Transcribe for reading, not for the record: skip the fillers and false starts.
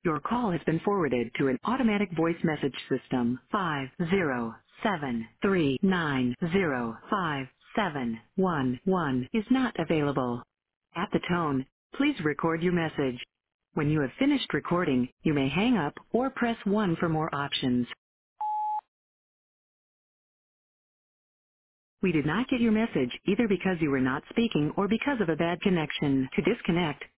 Your call has been forwarded to an automatic voice message system. 507-390-5711 is not available. At the tone, please record your message. When you have finished recording, you may hang up or press 1 for more options. We did not get your message either because you were not speaking or because of a bad connection. To disconnect,